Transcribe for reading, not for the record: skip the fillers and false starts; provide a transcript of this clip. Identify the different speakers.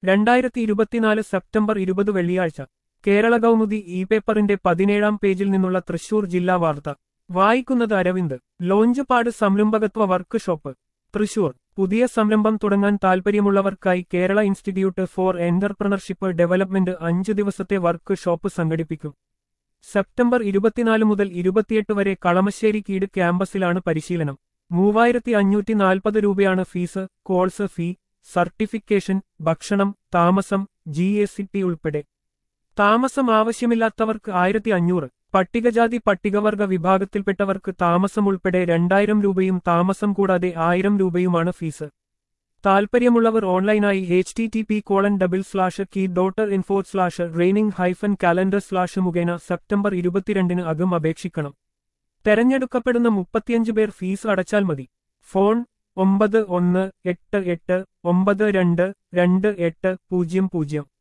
Speaker 1: 2024 September 20 വെള്ളിയാഴ്ച Kerala Kaumudi E പേപ്പറിന്റെ 17-ാം പേജിൽ നിന്നുള്ള തൃശൂർ ജില്ലാ വാർത്ത വായിക്കുന്നത് അരവിന്ദ്. ലോഞ്ച് സംരംഭകത്വ വർക്ക് ഷോപ്പ് തൃശൂർ. പുതിയ സംരംഭം തുടങ്ങാൻ താൽപര്യമുള്ളവർക്കായി Kerala institute for entrepreneurship development 5 ദിവസത്തെ വർക്ക് ഷോപ്പ് സംഘടിപ്പിക്കും. സെപ്റ്റംബർ 24 മുതൽ 28 വരെ കളമശ്ശേരി കീട് ക്യാമ്പസിലാണ് പരിശീലനം. 3540 രൂപയാണ് ഫീസ്. കോഴ്സ് ഫീ, സർട്ടിഫിക്കേഷൻ, ഭക്ഷണം, താമസം, GST ഉൾപ്പെടെ. താമസം ആവശ്യമില്ലാത്തവർക്ക് 1500. പട്ടികജാതി പട്ടികവർഗ വിഭാഗത്തിൽപ്പെട്ടവർക്ക് താമസം ഉൾപ്പെടെ 2000 രൂപയും താമസം കൂടാതെ 1000 രൂപയുമാണ് ഫീസ്. താൽപര്യമുള്ളവർ ഓൺലൈനായി http://key.info/training-calendar/ മുഖേന സെപ്റ്റംബർ 22 അകം അപേക്ഷിക്കണം. തെരഞ്ഞെടുക്കപ്പെടുന്ന 35 പേർ ഫീസ് അടച്ചാൽ മതി. ഫോൺ 9188922800.